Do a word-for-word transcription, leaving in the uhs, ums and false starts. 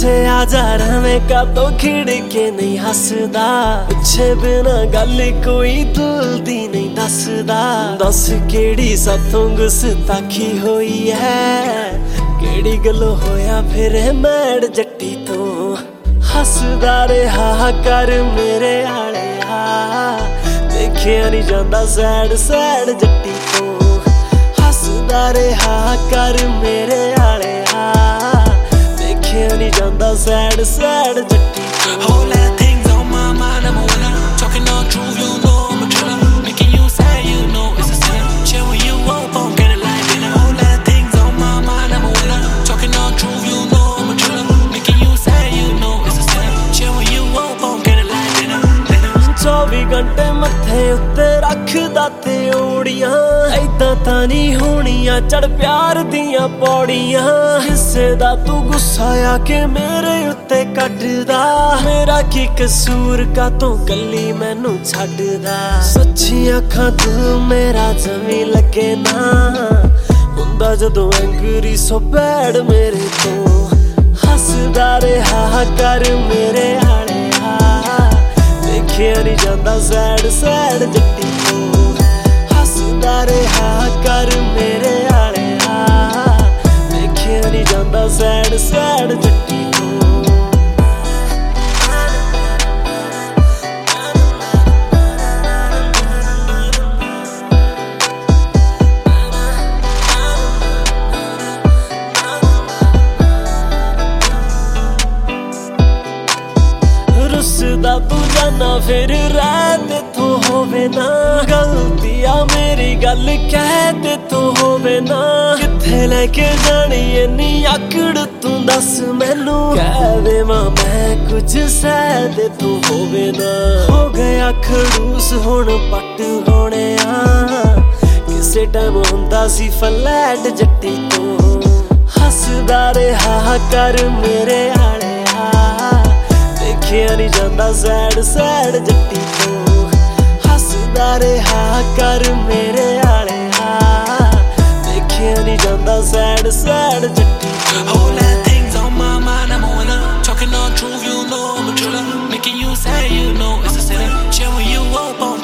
इत्थे आ जा रवे का तो खिड़के नहीं हसदा पुछे बिना गल कोई दिल दी नहीं दसदा दस केड़ी साथों गुस्ताखी होई है केड़ी गलो होया फिर मैड़ जट्टी तो हसदा रहा कर मेरे आलिया देखिया नहीं जांदा सैड सैड जट्टी तो हसदा रहा कर मेरे आलिया देखिया नहीं जांदा सैड सैड जट्टी तो Whole lot of things on my mind, I'm a winner. Talking all truth, you know I'm a driller. Making you sad, you know it's a sinner. Chill when you up, I'm getting like dinner. Whole lot of things on my mind, I'm a winner. Talking all truth, you know I'm a driller. Making you sad, you know it's a sinner. Chill when you up, I'm getting like dinner. चौबी घंटे मथे उत्ते रखदा ते ओड़ियां ऐदां तां नहीं होणियां चढ़ प्यार दियां पौड़ियां हिस्से दा तू गुस्सा आके मेरे उत्ते कटदा मेरा की कसूर का तू कल्ली मैनू छड्डदा सच्ची अखां दिल मेरा जमी लगे ना हुंदा जदों एंगरी सो बैड मेरे तो हसदा रहा कर मेरे आलिया देखिया नहीं जांदा सैड सैड जट्टी तो हसदा रहा कर मेरे आलिया देखिया नहीं जांदा सैड सैड जट्टी तो रुसदा तू जाना फिर रहते तो होवे ना गलतिया मेरी गल कहते तो होवे ना किथे लेके जानी इन्नी आकड़ तू दस मैनू कहवे मां मैं कुछ सहदे तू होवे ना हो गया खड़ूस हुण पट होने आ किसे टाइम हुंदा सी फ्लैट जट्टी तो हसदा रहा कर मेरे आलिया देखिया नहीं जांदा सैड सैड जट्टी तो हसदा रहा कर मेरे आलिया देखिया नहीं जांदा सैड सैड जट्टी तो Whole lot of things on my mind, I'm a winner. Talking all truth, you know I'm a driller. Making you sad, you know it's a sinner. Chill when you up, I'm